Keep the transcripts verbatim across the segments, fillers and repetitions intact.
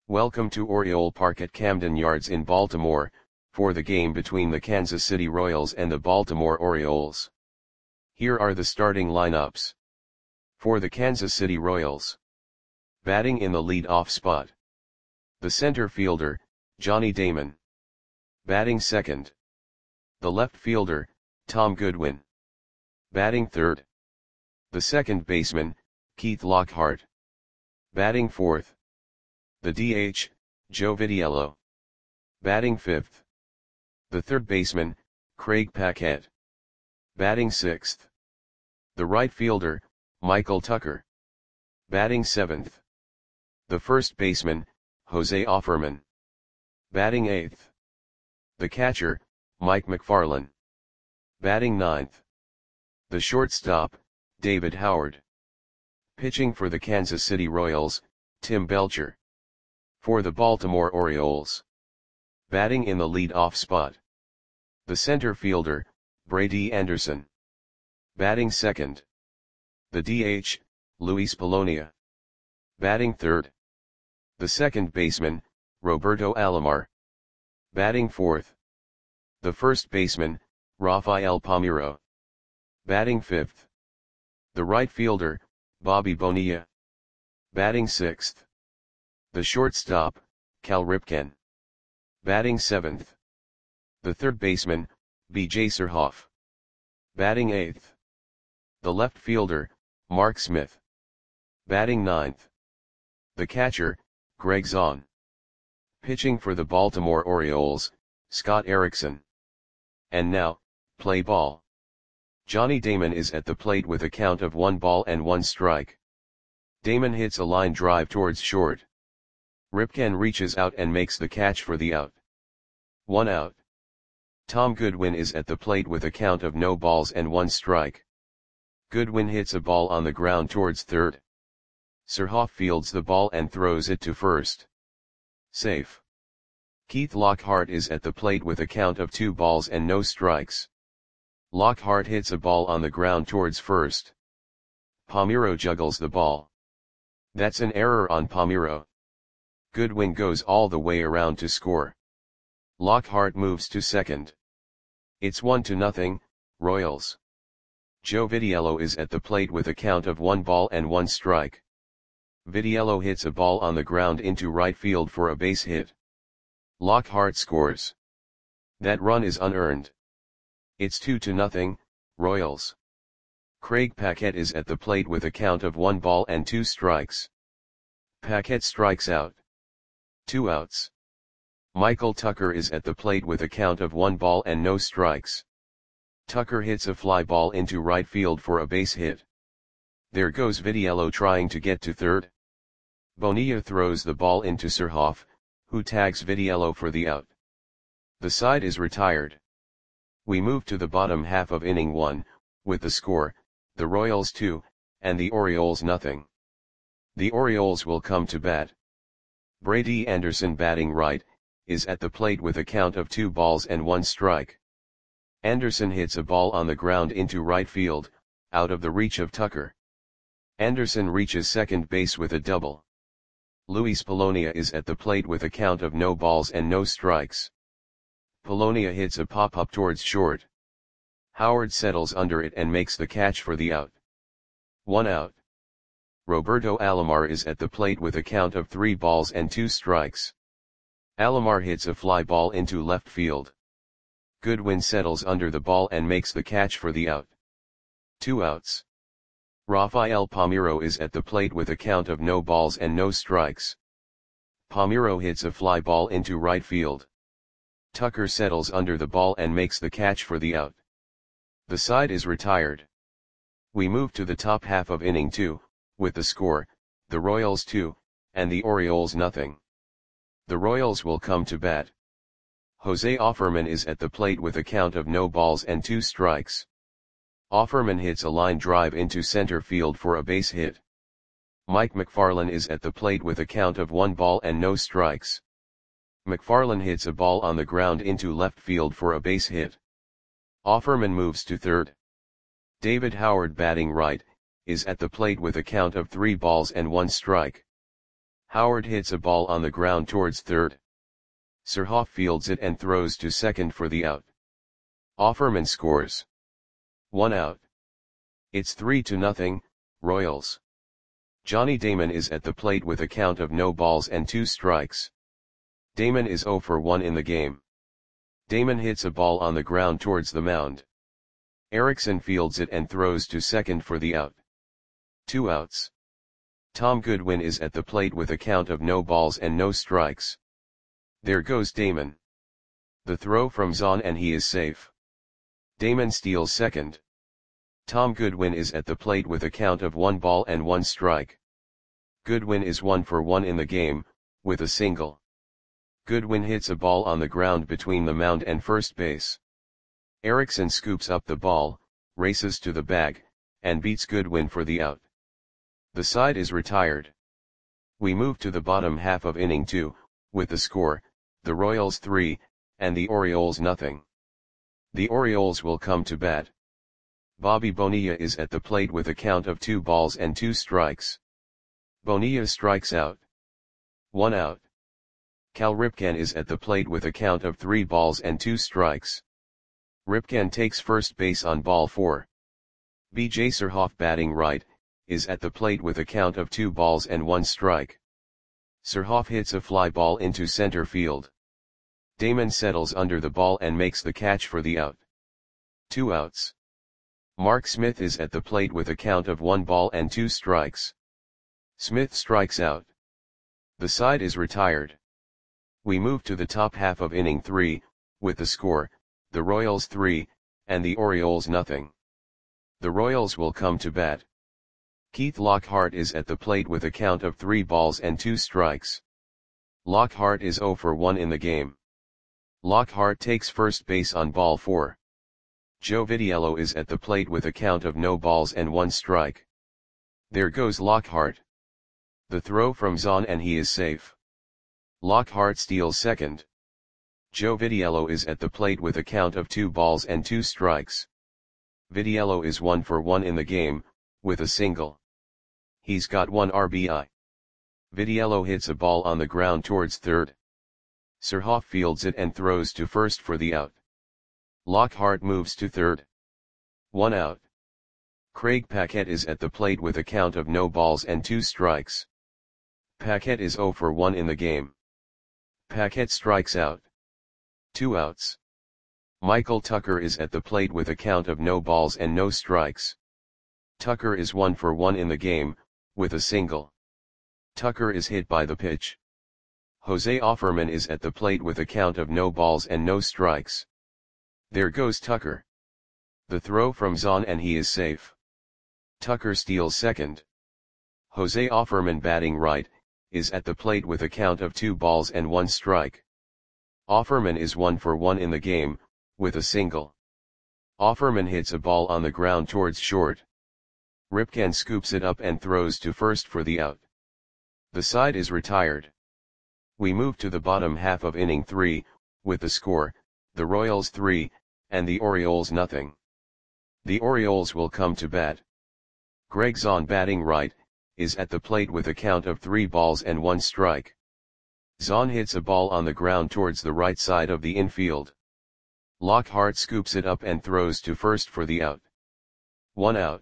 Welcome to Oriole Park at Camden Yards in Baltimore, for the game between the Kansas City Royals and the Baltimore Orioles. Here are the starting lineups. For the Kansas City Royals. Batting in the lead-off spot. The center fielder, Johnny Damon. Batting second. The left fielder, Tom Goodwin. Batting third. The second baseman, Keith Lockhart. Batting fourth. The D H, Joe Vitiello. Batting fifth. The third baseman, Craig Paquette. Batting sixth. The right fielder, Michael Tucker. Batting seventh. The first baseman, Jose Offerman. Batting eighth. The catcher, Mike McFarland. Batting ninth. The shortstop, David Howard. Pitching for the Kansas City Royals, Tim Belcher. For the Baltimore Orioles. Batting in the lead-off spot. The center fielder, Brady Anderson. Batting second. The D H, Luis Polonia. Batting third. The second baseman, Roberto Alomar. Batting fourth. The first baseman, Rafael Palmeiro. Batting fifth. The right fielder, Bobby Bonilla. Batting sixth. The shortstop, Cal Ripken. Batting seventh. The third baseman, B J Surhoff. Batting eighth. The left fielder, Mark Smith. Batting ninth. The catcher, Greg Zahn. Pitching for the Baltimore Orioles, Scott Erickson. And now, play ball. Johnny Damon is at the plate with a count of one ball and one strike. Damon hits a line drive towards short. Ripken reaches out and makes the catch for the out. One out. Tom Goodwin is at the plate with a count of no balls and one strike. Goodwin hits a ball on the ground towards third. Surhoff fields the ball and throws it to first. Safe. Keith Lockhart is at the plate with a count of two balls and no strikes. Lockhart hits a ball on the ground towards first. Palmeiro juggles the ball. That's an error on Palmeiro. Goodwin goes all the way around to score. Lockhart moves to second. It's one to nothing, Royals. Joe Vitiello is at the plate with a count of one ball and one strike. Vitiello hits a ball on the ground into right field for a base hit. Lockhart scores. That run is unearned. It's two to nothing, Royals. Craig Paquette is at the plate with a count of one ball and two strikes. Paquette strikes out. Two outs. Michael Tucker is at the plate with a count of one ball and no strikes. Tucker hits a fly ball into right field for a base hit. There goes Vitiello trying to get to third. Bonilla throws the ball into Surhoff, who tags Vitiello for the out. The side is retired. We move to the bottom half of inning one, with the score, the Royals two, and the Orioles nothing. The Orioles will come to bat. Brady Anderson, batting right, is at the plate with a count of two balls and one strike. Anderson hits a ball on the ground into right field, out of the reach of Tucker. Anderson reaches second base with a double. Luis Polonia is at the plate with a count of no balls and no strikes. Polonia hits a pop-up towards short. Howard settles under it and makes the catch for the out. One out. Roberto Alomar is at the plate with a count of three balls and two strikes. Alomar hits a fly ball into left field. Goodwin settles under the ball and makes the catch for the out. Two outs. Rafael Palmeiro is at the plate with a count of no balls and no strikes. Palmeiro hits a fly ball into right field. Tucker settles under the ball and makes the catch for the out. The side is retired. We move to the top half of inning two, with the score, the Royals two, and the Orioles nothing. The Royals will come to bat. Jose Offerman is at the plate with a count of no balls and two strikes. Offerman hits a line drive into center field for a base hit. Mike McFarland is at the plate with a count of one ball and no strikes. McFarland hits a ball on the ground into left field for a base hit. Offerman moves to third. David Howard, batting right, is at the plate with a count of three balls and one strike. Howard hits a ball on the ground towards third. Surhoff fields it and throws to second for the out. Offerman scores. One out. It's three to nothing, Royals. Johnny Damon is at the plate with a count of no balls and two strikes. Damon is zero for one in the game. Damon hits a ball on the ground towards the mound. Erickson fields it and throws to second for the out. Two outs. Tom Goodwin is at the plate with a count of no balls and no strikes. There goes Damon. The throw from Zahn and he is safe. Damon steals second. Tom Goodwin is at the plate with a count of one ball and one strike. Goodwin is one for one in the game, with a single. Goodwin hits a ball on the ground between the mound and first base. Erickson scoops up the ball, races to the bag, and beats Goodwin for the out. The side is retired. We move to the bottom half of inning two, with the score, the Royals three, and the Orioles nothing. The Orioles will come to bat. Bobby Bonilla is at the plate with a count of two balls and two strikes. Bonilla strikes out. One out. Cal Ripken is at the plate with a count of three balls and two strikes. Ripken takes first base on ball four. B J Surhoff, batting right, is at the plate with a count of two balls and one strike. Surhoff hits a fly ball into center field. Damon settles under the ball and makes the catch for the out. Two outs. Mark Smith is at the plate with a count of one ball and two strikes. Smith strikes out. The side is retired. We move to the top half of inning three, with the score, the Royals three, and the Orioles nothing. The Royals will come to bat. Keith Lockhart is at the plate with a count of three balls and two strikes. Lockhart is zero for one in the game. Lockhart takes first base on ball four. Joe Vitiello is at the plate with a count of no balls and one strike. There goes Lockhart. The throw from Zahn and he is safe. Lockhart steals second. Joe Vitiello is at the plate with a count of two balls and two strikes. Vitiello is one for one in the game, with a single. He's got one R B I. Vitiello hits a ball on the ground towards third. Surhoff fields it and throws to first for the out. Lockhart moves to third. One out. Craig Paquette is at the plate with a count of no balls and two strikes. Paquette is zero for one in the game. Paquette strikes out. Two outs. Michael Tucker is at the plate with a count of no balls and no strikes. Tucker is one for one in the game, with a single. Tucker is hit by the pitch. Jose Offerman is at the plate with a count of no balls and no strikes. There goes Tucker. The throw from Zahn and he is safe. Tucker steals second. Jose Offerman, batting right, is at the plate with a count of two balls and one strike. Offerman is one for one in the game, with a single. Offerman hits a ball on the ground towards short. Ripken scoops it up and throws to first for the out. The side is retired. We move to the bottom half of inning three, with the score, the Royals three, and the Orioles nothing. The Orioles will come to bat. Greg Zahn, batting right, is at the plate with a count of three balls and one strike. Zahn hits a ball on the ground towards the right side of the infield. Lockhart scoops it up and throws to first for the out. One out.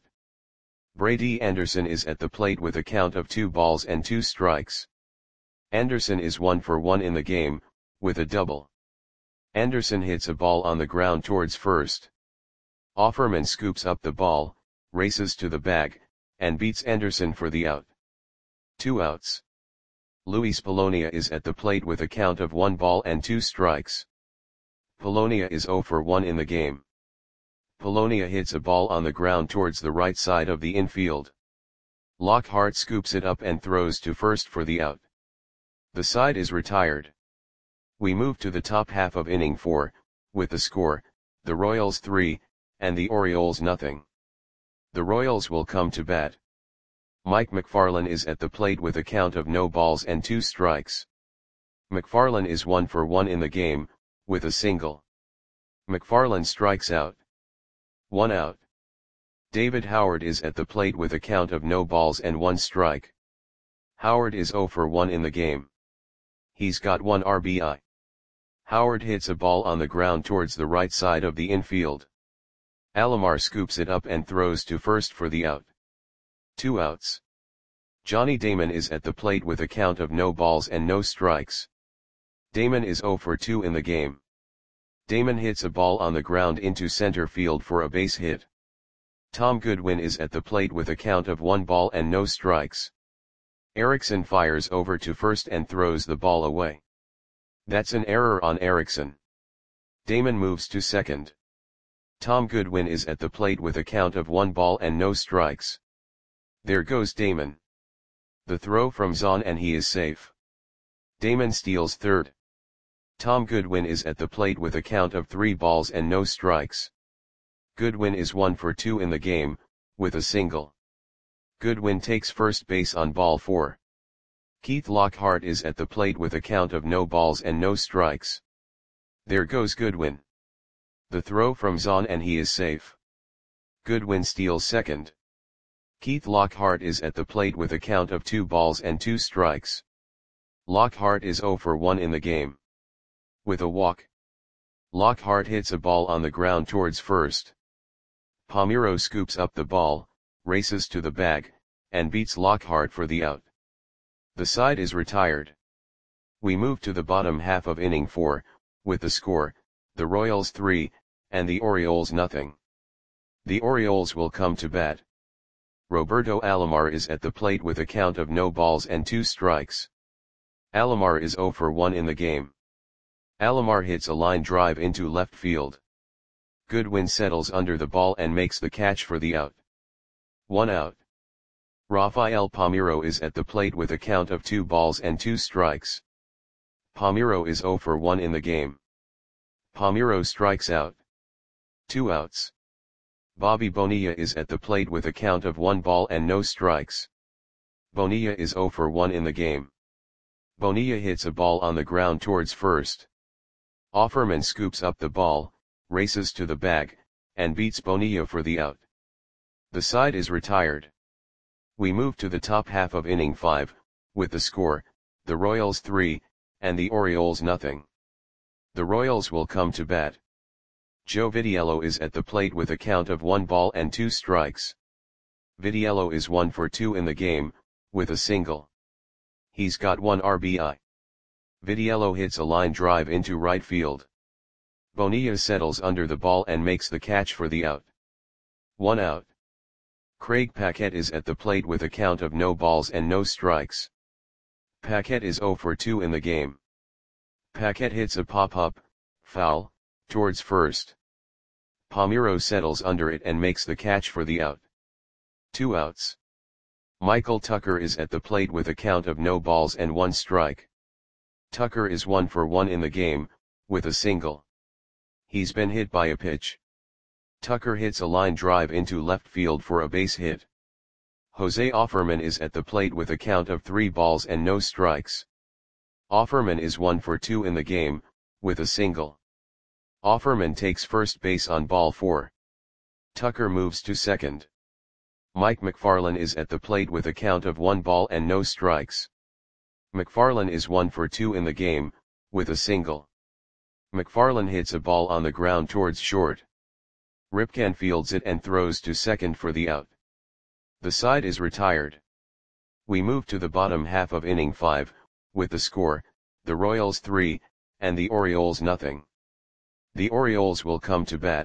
Brady Anderson is at the plate with a count of two balls and two strikes. Anderson is one for one in the game, with a double. Anderson hits a ball on the ground towards first. Offerman scoops up the ball, races to the bag, and beats Anderson for the out. Two outs. Luis Polonia is at the plate with a count of one ball and two strikes. Polonia is zero for one in the game. Polonia hits a ball on the ground towards the right side of the infield. Lockhart scoops it up and throws to first for the out. The side is retired. We move to the top half of inning four, with the score, the Royals three, and the Orioles nothing. The Royals will come to bat. Mike McFarland is at the plate with a count of no balls and two strikes. McFarland is one for one in the game, with a single. McFarland strikes out. One out. David Howard is at the plate with a count of no balls and one strike. Howard is zero for one in the game. He's got one R B I. Howard hits a ball on the ground towards the right side of the infield. Alomar scoops it up and throws to first for the out. Two outs. Johnny Damon is at the plate with a count of no balls and no strikes. Damon is zero for two in the game. Damon hits a ball on the ground into center field for a base hit. Tom Goodwin is at the plate with a count of one ball and no strikes. Erickson fires over to first and throws the ball away. That's an error on Erickson. Damon moves to second. Tom Goodwin is at the plate with a count of one ball and no strikes. There goes Damon. The throw from Zahn and he is safe. Damon steals third. Tom Goodwin is at the plate with a count of three balls and no strikes. Goodwin is one for two in the game, with a single. Goodwin takes first base on ball four. Keith Lockhart is at the plate with a count of no balls and no strikes. There goes Goodwin. The throw from Zahn and he is safe. Goodwin steals second. Keith Lockhart is at the plate with a count of two balls and two strikes. Lockhart is zero for one in the game. With a walk. Lockhart hits a ball on the ground towards first. Palmeiro scoops up the ball, races to the bag, and beats Lockhart for the out. The side is retired. We move to the bottom half of inning four, with the score, the Royals three, and the Orioles nothing. The Orioles will come to bat. Roberto Alomar is at the plate with a count of no balls and two strikes. Alomar is zero for one in the game. Alomar hits a line drive into left field. Goodwin settles under the ball and makes the catch for the out. One out. Rafael Palmeiro is at the plate with a count of two balls and two strikes. Palmeiro is zero for one in the game. Palmeiro strikes out. Two outs. Bobby Bonilla is at the plate with a count of one ball and no strikes. Bonilla is zero for one in the game. Bonilla hits a ball on the ground towards first. Offerman scoops up the ball, races to the bag, and beats Bonilla for the out. The side is retired. We move to the top half of inning five, with the score, the Royals three, and the Orioles nothing. The Royals will come to bat. Joe Vitiello is at the plate with a count of one ball and two strikes. Vitiello is one for two in the game, with a single. He's got one R B I. Vitiello hits a line drive into right field. Bonilla settles under the ball and makes the catch for the out. One out. Craig Paquette is at the plate with a count of no balls and no strikes. Paquette is zero for two in the game. Paquette hits a pop-up, foul, towards first. Palmeiro settles under it and makes the catch for the out. Two outs. Michael Tucker is at the plate with a count of no balls and one strike. Tucker is one for one in the game, with a single. He's been hit by a pitch. Tucker hits a line drive into left field for a base hit. Jose Offerman is at the plate with a count of three balls and no strikes. Offerman is one for two in the game, with a single. Offerman takes first base on ball four. Tucker moves to second. Mike McFarland is at the plate with a count of one ball and no strikes. McFarland is one for two in the game, with a single. McFarland hits a ball on the ground towards short. Ripken fields it and throws to second for the out. The side is retired. We move to the bottom half of inning five, with the score, the Royals three, and the Orioles nothing. The Orioles will come to bat.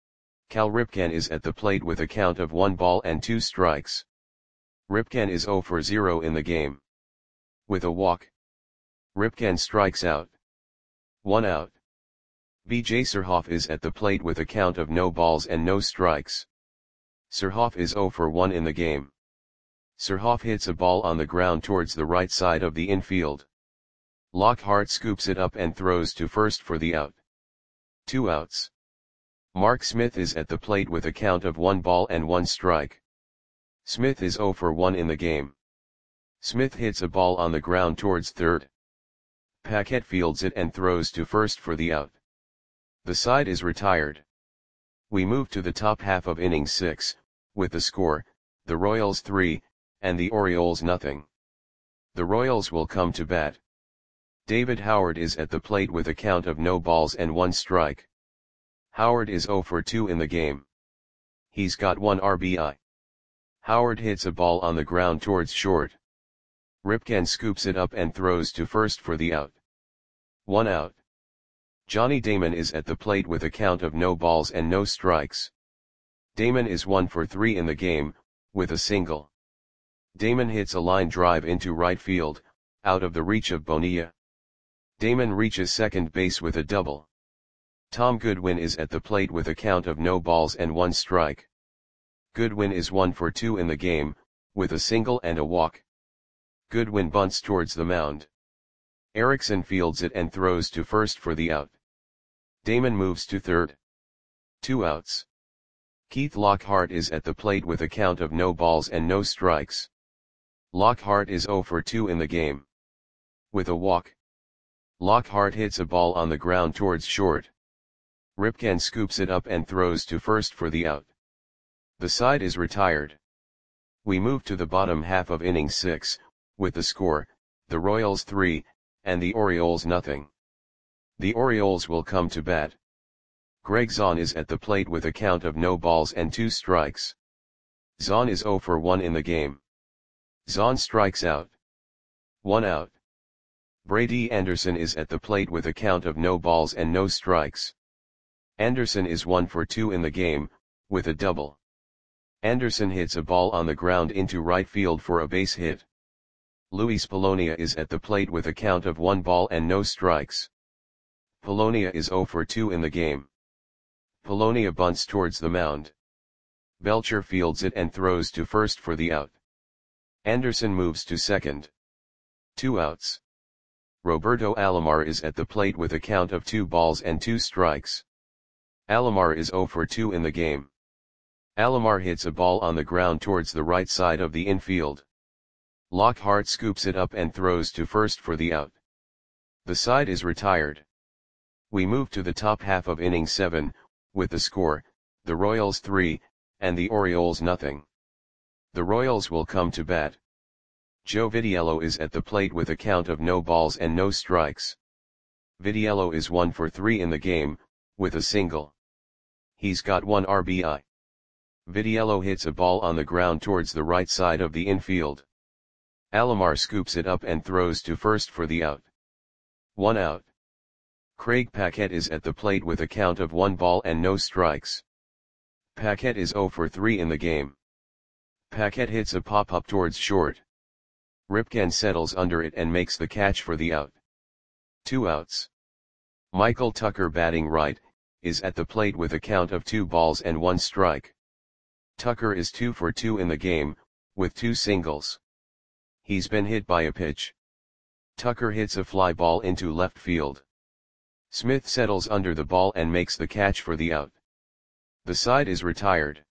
Cal Ripken is at the plate with a count of one ball and two strikes. Ripken is zero for zero in the game. With a walk. Ripken strikes out. One out. B J Surhoff is at the plate with a count of no balls and no strikes. Surhoff is zero for one in the game. Surhoff hits a ball on the ground towards the right side of the infield. Lockhart scoops it up and throws to first for the out. Two outs. Mark Smith is at the plate with a count of one ball and one strike. Smith is zero for one in the game. Smith hits a ball on the ground towards third. Paquette fields it and throws to first for the out. The side is retired. We move to the top half of inning six, with the score, the Royals three, and the Orioles nothing. The Royals will come to bat. David Howard is at the plate with a count of no balls and one strike. Howard is oh for two in the game. He's got one R B I. Howard hits a ball on the ground towards short. Ripken scoops it up and throws to first for the out. One out. Johnny Damon is at the plate with a count of no balls and no strikes. Damon is one for three in the game, with a single. Damon hits a line drive into right field, out of the reach of Bonilla. Damon reaches second base with a double. Tom Goodwin is at the plate with a count of no balls and one strike. Goodwin is one for two in the game, with a single and a walk. Goodwin bunts towards the mound. Erickson fields it and throws to first for the out. Damon moves to third. Two outs. Keith Lockhart is at the plate with a count of no balls and no strikes. Lockhart is oh for two in the game. With a walk. Lockhart hits a ball on the ground towards short. Ripken scoops it up and throws to first for the out. The side is retired. We move to the bottom half of inning six, with the score, the Royals three, and the Orioles nothing. The Orioles will come to bat. Greg Zahn is at the plate with a count of no balls and two strikes. Zahn is oh for one in the game. Zahn strikes out. One out. Brady Anderson is at the plate with a count of no balls and no strikes. Anderson is one for two in the game, with a double. Anderson hits a ball on the ground into right field for a base hit. Luis Polonia is at the plate with a count of one ball and no strikes. Polonia is oh for two in the game. Polonia bunts towards the mound. Belcher fields it and throws to first for the out. Anderson moves to second. Two outs. Roberto Alomar is at the plate with a count of two balls and two strikes. Alomar is oh for two in the game. Alomar hits a ball on the ground towards the right side of the infield. Lockhart scoops it up and throws to first for the out. The side is retired. We move to the top half of inning seven, with the score, the Royals three, and the Orioles nothing. The Royals will come to bat. Joe Vitiello is at the plate with a count of no balls and no strikes. Vitiello is one for three in the game, with a single. He's got one R B I. Vitiello hits a ball on the ground towards the right side of the infield. Alomar scoops it up and throws to first for the out. One out. Craig Paquette is at the plate with a count of one ball and no strikes. Paquette is oh for three in the game. Paquette hits a pop-up towards short. Ripken settles under it and makes the catch for the out. Two outs. Michael Tucker, batting right, is at the plate with a count of two balls and one strike. Tucker is two for two in the game, with two singles. He's been hit by a pitch. Tucker hits a fly ball into left field. Smith settles under the ball and makes the catch for the out. The side is retired.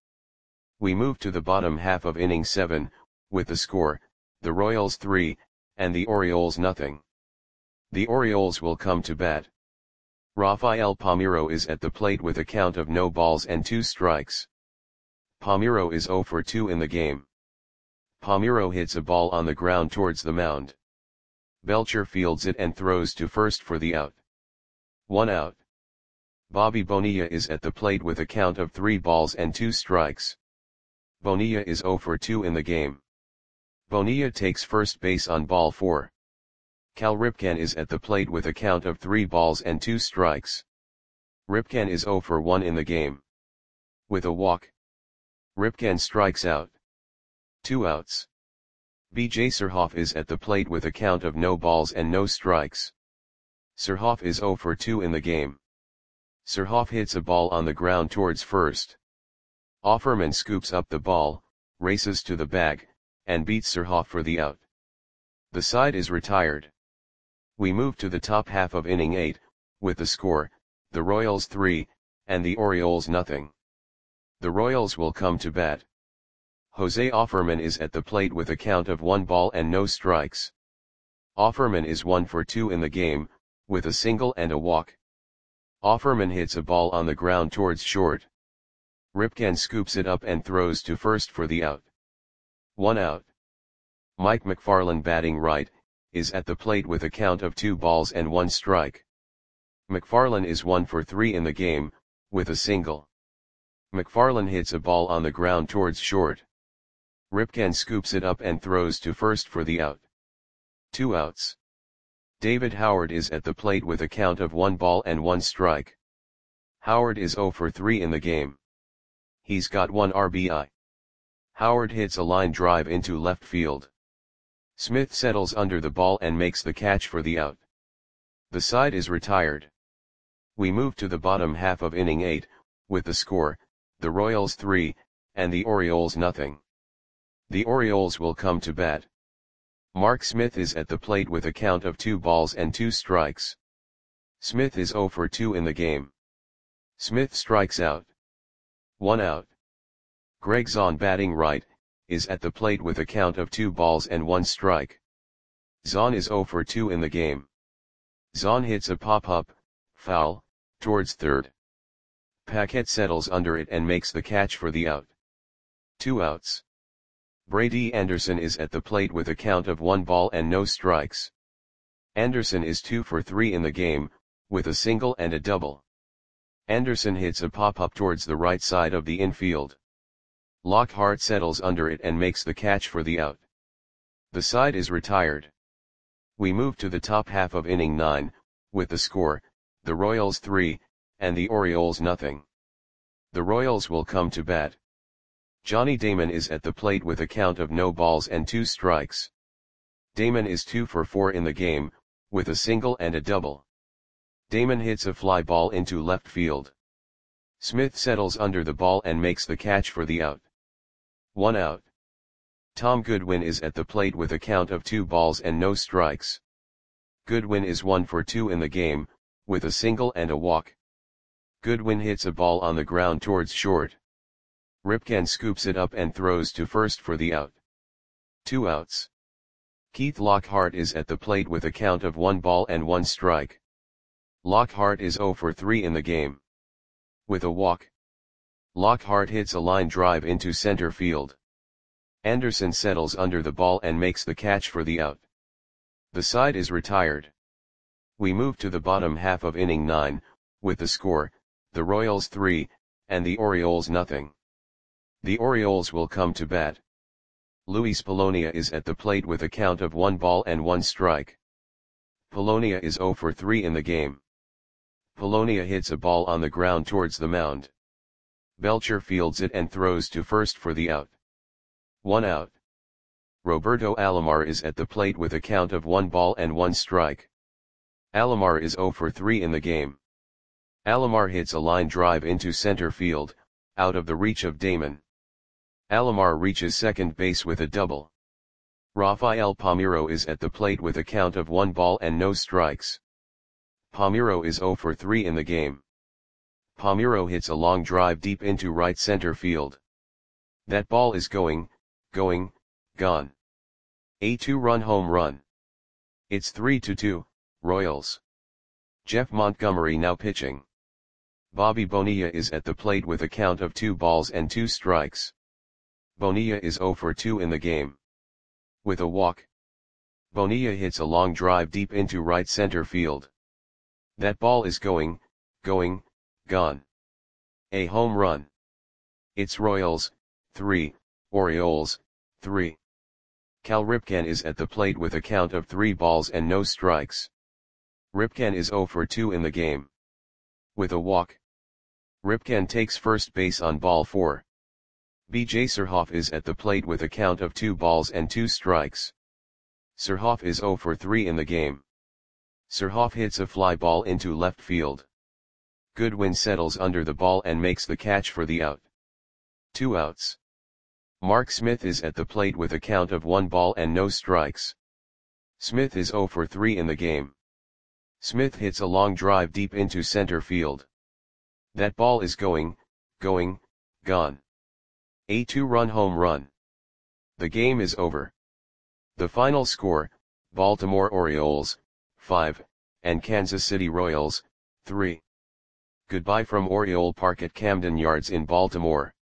We move to the bottom half of inning seven, with the score, the Royals three, and the Orioles nothing. The Orioles will come to bat. Rafael Palmeiro is at the plate with a count of no balls and two strikes. Palmeiro is oh for two in the game. Palmeiro hits a ball on the ground towards the mound. Belcher fields it and throws to first for the out. One out. Bobby Bonilla is at the plate with a count of three balls and two strikes. Bonilla is oh for two in the game. Bonilla takes first base on ball four. Cal Ripken is at the plate with a count of three balls and two strikes. Ripken is oh for one in the game. With a walk. Ripken strikes out. Two outs. B J Surhoff is at the plate with a count of no balls and no strikes. Surhoff is oh for two in the game. Surhoff hits a ball on the ground towards first. Offerman scoops up the ball, races to the bag, and beats Surhoff for the out. The side is retired. We move to the top half of inning eight, with the score, the Royals three, and the Orioles nothing. The Royals will come to bat. Jose Offerman is at the plate with a count of one ball and no strikes. Offerman is one for two in the game, with a single and a walk. Offerman hits a ball on the ground towards short. Ripken scoops it up and throws to first for the out. One out. Mike McFarland batting right, is at the plate with a count of two balls and one strike. McFarland is one for three in the game, with a single. McFarland hits a ball on the ground towards short. Ripken scoops it up and throws to first for the out. Two outs. David Howard is at the plate with a count of one ball and one strike. Howard is oh for three in the game. He's got one R B I. Howard hits a line drive into left field. Smith settles under the ball and makes the catch for the out. The side is retired. We move to the bottom half of inning eight, with the score, the Royals three, and the Orioles nothing. The Orioles will come to bat. Mark Smith is at the plate with a count of two balls and two strikes. Smith is oh for two in the game. Smith strikes out. One out. Greg Zahn batting right, is at the plate with a count of two balls and one strike. Zahn is oh for two in the game. Zahn hits a pop-up, foul, towards third. Paquette settles under it and makes the catch for the out. Two outs. Brady Anderson is at the plate with a count of one ball and no strikes. Anderson is two for three in the game, with a single and a double. Anderson hits a pop-up towards the right side of the infield. Lockhart settles under it and makes the catch for the out. The side is retired. We move to the top half of inning nine, with the score, the Royals three, and the Orioles nothing. The Royals will come to bat. Johnny Damon is at the plate with a count of no balls and two strikes. Damon is two for four in the game, with a single and a double. Damon hits a fly ball into left field. Smith settles under the ball and makes the catch for the out. One out. Tom Goodwin is at the plate with a count of two balls and no strikes. Goodwin is one for two in the game, with a single and a walk. Goodwin hits a ball on the ground towards short. Ripken scoops it up and throws to first for the out. Two outs. Keith Lockhart is at the plate with a count of one ball and one strike. Lockhart is oh for three in the game. With a walk. Lockhart hits a line drive into center field. Anderson settles under the ball and makes the catch for the out. The side is retired. We move to the bottom half of inning nine, with the score, the Royals three, and the Orioles nothing. The Orioles will come to bat. Luis Polonia is at the plate with a count of one ball and one strike. Polonia is oh for three in the game. Polonia hits a ball on the ground towards the mound. Belcher fields it and throws to first for the out. One out. Roberto Alomar is at the plate with a count of one ball and one strike. Alomar is oh for three in the game. Alomar hits a line drive into center field, out of the reach of Damon. Alomar reaches second base with a double. Rafael Palmeiro is at the plate with a count of one ball and no strikes. Palmeiro is oh for three in the game. Palmeiro hits a long drive deep into right center field. That ball is going, going, gone. A two-run home run. It's three to two, Royals. Jeff Montgomery now pitching. Bobby Bonilla is at the plate with a count of two balls and two strikes. Bonilla is oh for two in the game. With a walk. Bonilla hits a long drive deep into right center field. That ball is going, going, gone. A home run. It's Royals, three, Orioles, three. Cal Ripken is at the plate with a count of three balls and no strikes. Ripken is oh for two in the game. With a walk. Ripken takes first base on ball four. B J Surhoff is at the plate with a count of two balls and two strikes. Surhoff is oh for three in the game. Surhoff hits a fly ball into left field. Goodwin settles under the ball and makes the catch for the out. Two outs. Mark Smith is at the plate with a count of one ball and no strikes. Smith is oh for three in the game. Smith hits a long drive deep into center field. That ball is going, going, gone. A two-run home run. The game is over. The final score, Baltimore Orioles, five, and Kansas City Royals, three. Goodbye from Oriole Park at Camden Yards in Baltimore.